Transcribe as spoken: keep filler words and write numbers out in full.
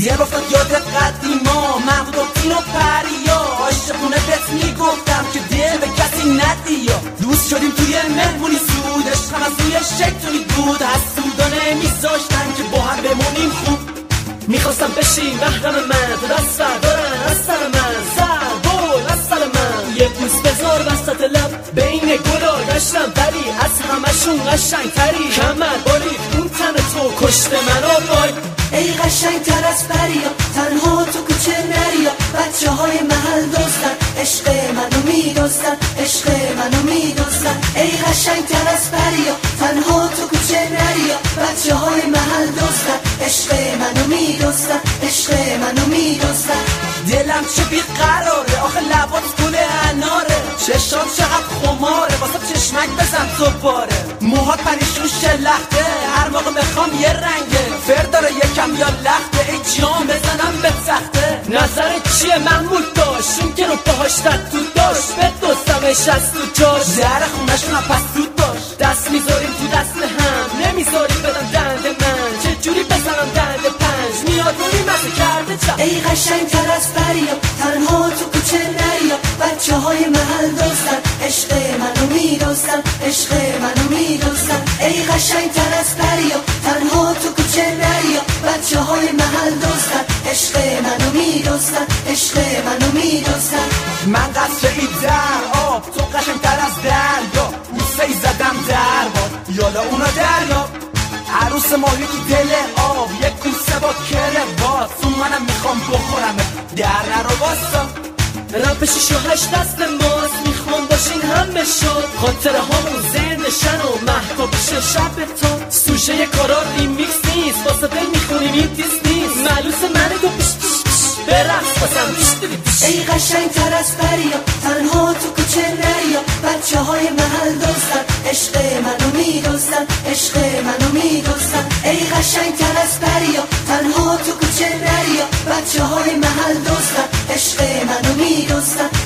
یه رفتاد یاد قدیما محمود و تین و پریا عاشقونه بهت میگفتم که دل به کسی ندیا. دوست شدیم توی مهمونی سود عشقم از روی شیطونی بود حسودا نمیذاشتن که با هم بمونیم خوب. میخواستم بشی محرم من تو دست بردارن از سر من سر بول از سر من یه بوس بذار وسط لب بین گلا گشتم بری از همشون قشنگ تری کمر باری اون تن تو کشته منو وای. ای قشنگ تر از پریا تنها تو کوچه نریا بچه های محل دوستن عشق منو میدوستن عشق منو میدوستن. ای قشنگ تر از پریا تنها تو کوچه نریا بچه های محل دوستن عشق منو میدوستن عشق منو میدوستن. دلم چه بیقراره آخه لبات گل اناره چشات چقدر خماره واسه چشمک بزن دوباره موهات پریشون شلخته هر موقع بخوام یه رنگه فر داره یکم یا لخته ای جان بزنم به تخته. نظرت چیه محمود داشت این که رو پاهاش تو داشت به دوستمش از تو جاش در خونشون هم پس دود باش دست میذاریم تو دست هم نمیذاریم بدم دنده من چه جوری بزنم دنده پنج میاد روی مزه کرده چم. ای قشنگ تر از پریا تنها تو کوچه نریا بچه های محل دوستن عشق منو میدوستن عشق منو میدوستن. ای قشنگ تر از پریا تنها تو کوچه نریا بچه های محل دوستن عشق منو میدوستن عشق منو میدوستن. من قصری در آب تو قشنگ تر از دریا بوسه ای زدم در باد یالا اونا دریا عروس ماهی تو دل آب یک کوسه با کروات تو منم میخوام بخورم در نرو باستا. رپ شیش و هشت دست ماست میخوام باشین همه شد خاطره هامون زندشن و محکا بشه شب تا سوشه کارا ریمیکس نیست واسه دل میخونیم این دیست نیست معلوس منه گو پیش پیش پیش برقص باسم پیش دلی پیش. ای قشنگ تر از پریا تنها تو کوچه نریا بچه های محل دوستن عشق منو میدوستن عشق منو میدوستن. ای قشنگ تر از پریا تنها تو کوچه نریا بچه های محل دوستن عشق منو میدوستن